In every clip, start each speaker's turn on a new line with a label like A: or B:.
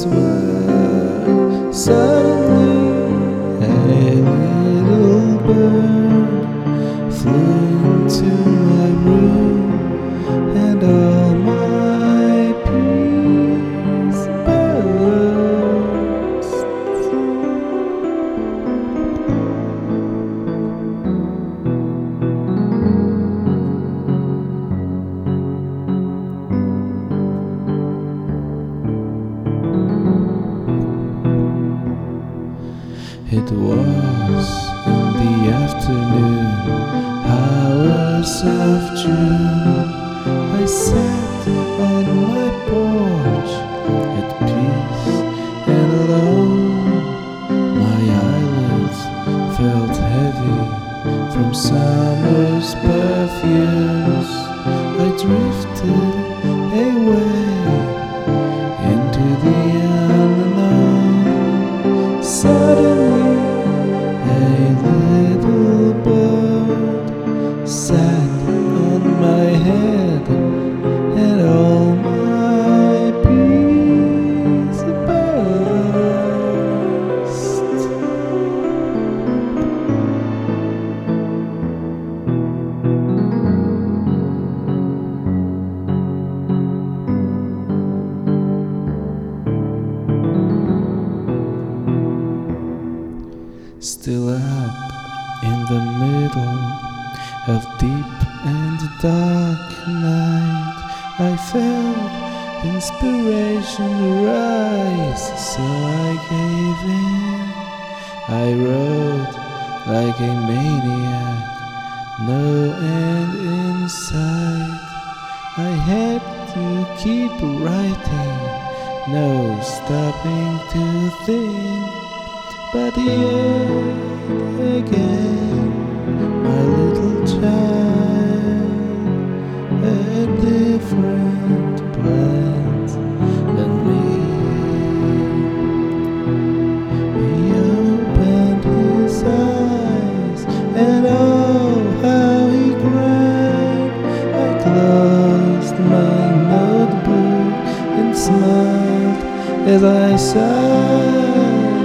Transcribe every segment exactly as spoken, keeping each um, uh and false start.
A: where suddenly a little bird flew into my room, and all my peace burst. It was in the afternoon hours of June. I sat on my porch at peace and alone. My eyelids felt heavy from summer's perfumes. I drifted away into the unknown. Suddenly a little bird sat on my head, and all my peace burst. Still up in the middle of deep and dark night, I felt inspiration rise, so I gave in. I wrote like a maniac, no end in sight. I had to keep writing, no stopping to think. But yet again, my little child had different plans than me. He opened his eyes, and oh, how he cried. I closed my notebook and smiled as I sighed,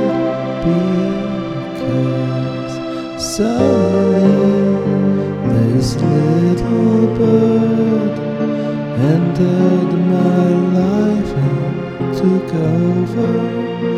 A: because suddenly this little bird entered my life and took over.